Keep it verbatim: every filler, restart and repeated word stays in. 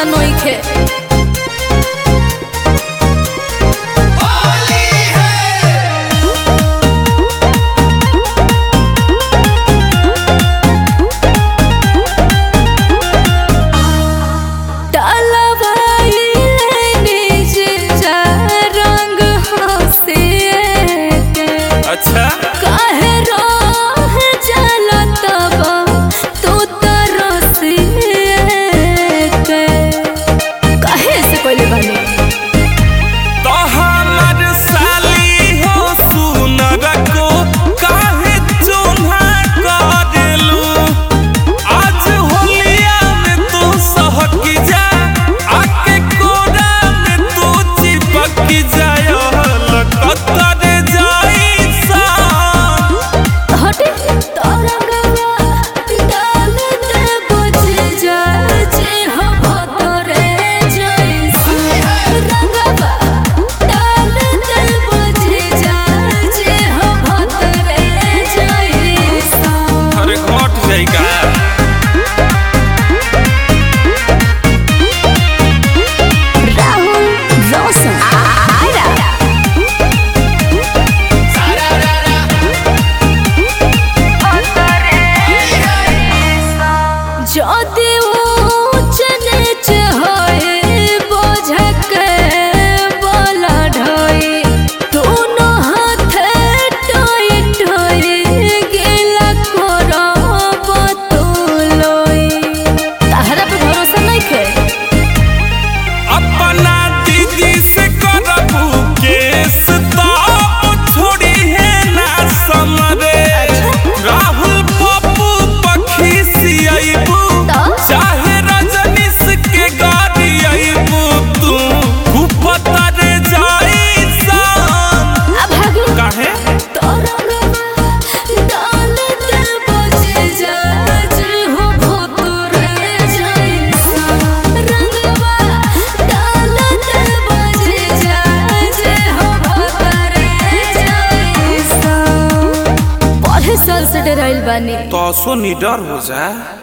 भरोसा नइखे। अच्छा काहे रह जाला तब तू तरसिए के काहे से कोइले बानी तो हमर साली हो सुनर को काहे चोन्हा करेलू आज होलिया में तू सहक जा आके कोरा में तू चिपक जाय लटक साल से डराइल बानी तो सो निडर हो जा।